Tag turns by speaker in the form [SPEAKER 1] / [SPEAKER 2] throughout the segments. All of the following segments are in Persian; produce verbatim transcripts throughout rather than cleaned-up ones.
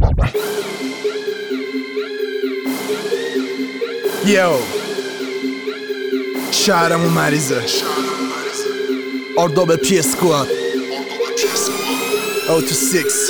[SPEAKER 1] یو شهرمون مریضه آرداب پی اسکواد او تو سیکس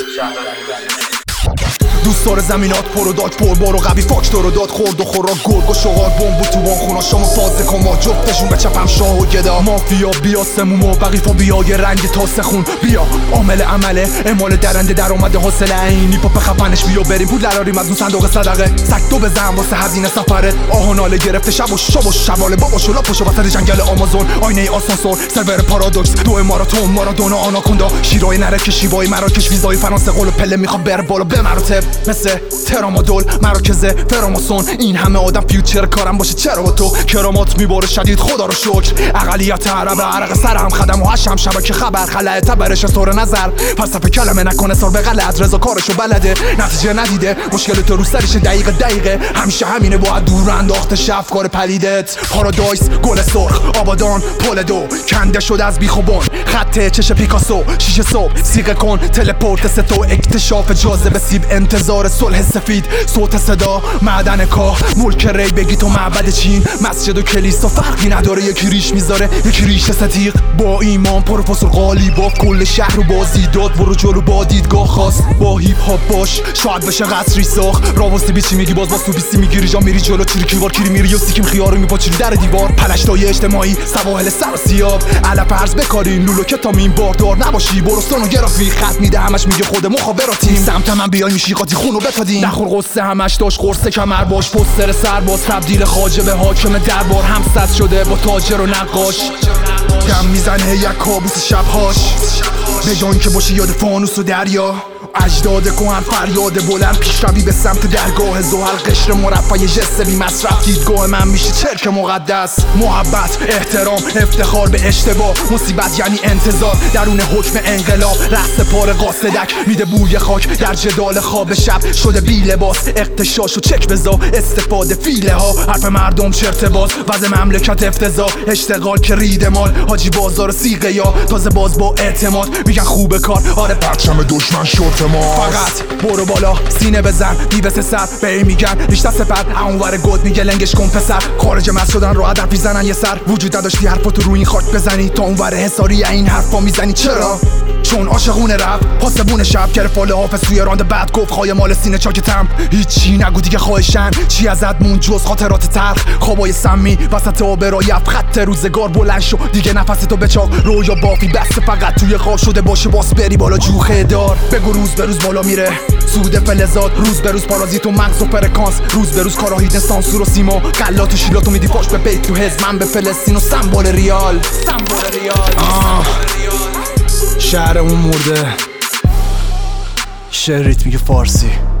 [SPEAKER 1] دوست داره زمینات پر و داد پر بار و قوی فاکتور و داد خورد و خوراک گرگ و شغال بمب تو وان خونا شما فازه کن ما جفتشون به چپم شاه و گدا مافیا بیا سموم و بقیفا بیا یه رنگ تاسه خون بیا عامل عمله اعمال درنده در اومده حاصله اینی پاپ خفنش بیا بریم پول دراریم از اون صندوق صدقه سگ دو بزن واسه هزینه سفرت آهناله گرفته شب و شب و شواله بابا شلا پشو وسط جنگل آمازون آینه آسانسور سرور پارادوکس دو ماراتون مارادونا آناکوندا شیرای نرک شیوای مراکش ویزای فرانسه قول پله میخوام بره بالا به مراتب مثل ترامادول مراکز فراماسون این همه آدم فیوچر کارم باشه چرا با تو کرامات میباره شدید خدا رو شکر اقلیت عرب عرق سرم خدم و هشم شبکه خبر خلای تبرش طور نظر فلسفه کلمه نکنه سر به غلط رضا کارشو بلده نتیجه ندیده مشکل تو رو سرش دقیقه دقیقه همیشه همینه باید دور انداخته شف کار پلیدت پارادایس گل سرخ آبادان پل دو کنده شد از بیخوبان خط چش پیکاسو شیشه صبح سیغه کن تلپورت ستو اکتشاف جاذبه سیب انتظار صلح سفید صوت صدا معدن کاه ملک ری بگی تو معبد چین مسجد و کلیسا فرقی نداره یکی ریش میذاره یکی ریش صدیق با ایمان پروفسور قالیباف کل شهر رو بازی داد برو جلو با دیدگاه خاص با هیپ هاپ باش شاید بشه قصری ساخت راوستی بیچی میگی باز باز تو بیستی میگیری جا میری جلو چوری کیوار کیری میری و سیکیم خیارو میپاچیری در دیوار پلشتای اجتماعی سواحل سر و سیاب علف ارز بکارین لولو کتامین باردار نباشی برو سونوگرافی خط میده همش میگه خود مخابراتیم سمت من بیای میشی قاطی خونو بتادین نخور قصه همش داشت قرصه کمر باش پوستر سرباز تبدیل خواجه به حاکم دربار همسط شده با تاجر و نقاش دم میزنه یک کابوس شبهاش به جان که باشی یاد فانوس و دریا اجداد کهن فریاد بلند پیشروی به سمت درگاه زحل قشر مرفع جسته بی مصرف دیدگاه من میشه چرک مقدس محبت احترام افتخار به اشتباه مصیبت یعنی انتظار درون حکم انقلاب رست پار قاصدک میده بوی خاک در جدال خواب شب شده بی لباس اقتشاش و چک بزا استفاده فیله ها حرف مردم چرت باز وضع مملکت افتضاح اشتغال که رید مال حاجی بازار سیغه یا تازه باز با اعتماد میگن خوبه کار آره پرچم دشمن شورت ما فقط برو بالا سینه بزن بیبس سر به این میگن ریشته سپر اونور گود میگه لنگش کن پسر خارج مست شدن رو هدف میزنن یه سر وجود نداشتی حرفاتو رو این خاک بزنی تا اونور حساری این حرفا میزنی چرا چون عاشقونه رفت پاسبون شب کرد فال حافظ توی راند بعد گفت خواهی مال سینه چاکتم هیچی نگو دیگه خواهشن چی ازت مون جز خاطرات تلخ خوابای سمی وسط آبرای خط روزگار بلند شو دیگه نفستو بچاق رویا بافی بس فقط توی خواب شده باشه باس بری بالا جوخه دار بگو روز به روز بالا میره سود فلزات روز به روز پارازیت و مغز و فرکانس روز به روز کاراهیدن سانسور و سیما غلات و شیلاتو میدی فاش به بیت تو حزب من به فلسطین و سمبل ریال سمبل ریال شهرمون مرده شعر ریتمیک فارسی